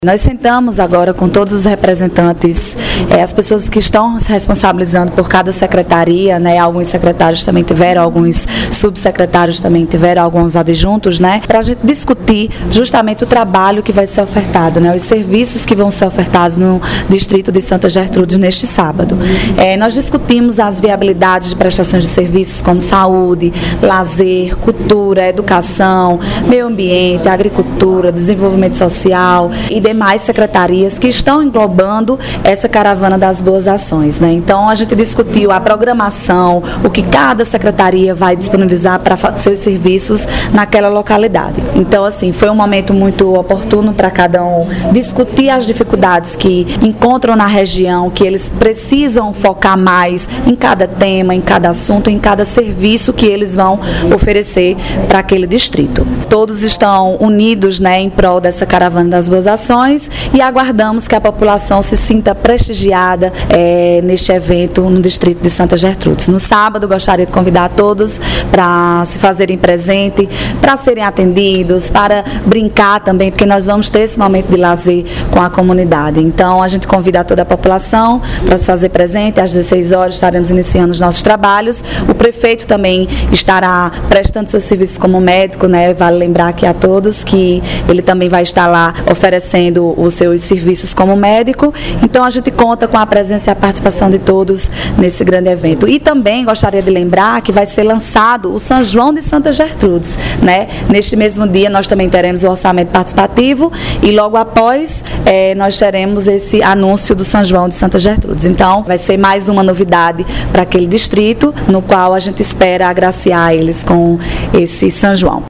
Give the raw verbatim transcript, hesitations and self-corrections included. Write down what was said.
Nós sentamos agora com todos os representantes, é, as pessoas que estão se responsabilizando por cada secretaria, né? Alguns secretários também tiveram, alguns subsecretários também tiveram, alguns adjuntos, né? Para a gente discutir justamente o trabalho que vai ser ofertado, né? Os serviços que vão ser ofertados no distrito de Santa Gertrudes neste sábado. É, nós discutimos as viabilidades de prestações de serviços como saúde, lazer, cultura, educação, meio ambiente, agricultura, desenvolvimento social e demais secretarias que estão englobando essa caravana das boas ações, né? Então a gente discutiu a programação, o que cada secretaria vai disponibilizar para seus serviços naquela localidade. Então assim, foi um momento muito oportuno para cada um discutir as dificuldades que encontram na região, que eles precisam focar mais em cada tema, em cada assunto, em cada serviço que eles vão oferecer para aquele distrito. Todos estão unidos, né, em prol dessa caravana das boas ações e aguardamos que a população se sinta prestigiada é, neste evento no distrito de Santa Gertrudes. No sábado, gostaria de convidar todos para se fazerem presente, para serem atendidos, para brincar também, porque nós vamos ter esse momento de lazer com a comunidade. Então, a gente convida toda a população para se fazer presente. Às dezesseis horas estaremos iniciando os nossos trabalhos. O prefeito também estará prestando seus serviços como médico, né? Vale lembrar aqui a todos que ele também vai estar lá oferecendo os seus serviços como médico. Então a gente conta com a presença e a participação de todos nesse grande evento. E também gostaria de lembrar que vai ser lançado o São João de Santa Gertrudes, né? Neste mesmo dia nós também teremos o orçamento participativo e logo após é, nós teremos esse anúncio do São João de Santa Gertrudes. Então vai ser mais uma novidade para aquele distrito, no qual a gente espera agraciar eles com esse São João.